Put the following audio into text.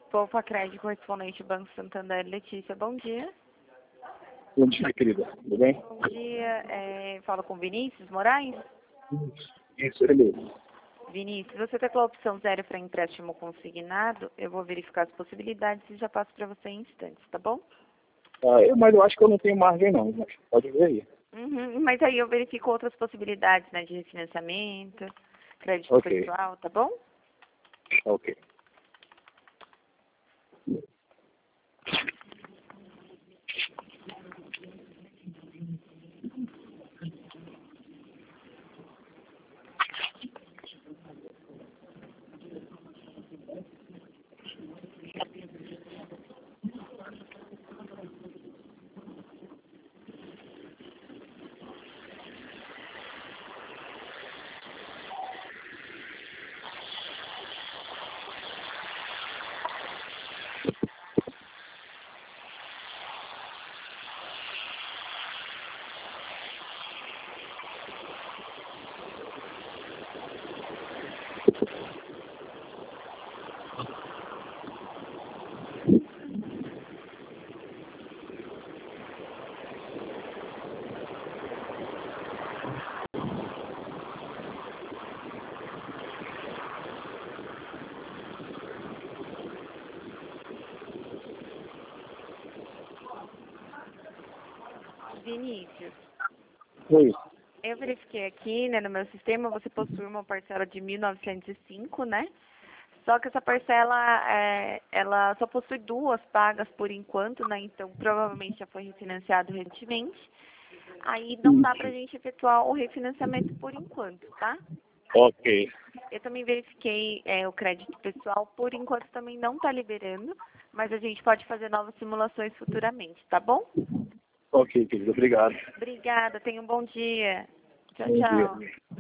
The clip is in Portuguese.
Poupa Crédito correspondente ao Banco Santander, Letícia, bom dia. Bom dia, querida. Tudo bem? Bom dia, falo com Vinícius Moraes. Isso, ele mesmo. Vinícius, você está com a opção 0 para empréstimo consignado, eu vou verificar as possibilidades e já passo para você em instantes, tá bom? Mas eu acho que eu não tenho margem não, mas pode ver aí. Mas aí eu verifico outras possibilidades, né, de refinanciamento, crédito Ok. pessoal, tá bom? Ok. Vinícius, Oi. eu verifiquei aqui, né, no meu sistema, você possui uma parcela de 1.905, né? Só que essa parcela, ela só possui 2 pagas por enquanto, né? Então, provavelmente já foi refinanciado recentemente. Aí não dá pra gente efetuar o refinanciamento por enquanto, tá? Ok. Eu também verifiquei o crédito pessoal, por enquanto também não está liberando, mas a gente pode fazer novas simulações futuramente, tá bom? Ok, querido. Obrigado. Obrigada, tenha um bom dia. Tchau, Bom tchau. dia.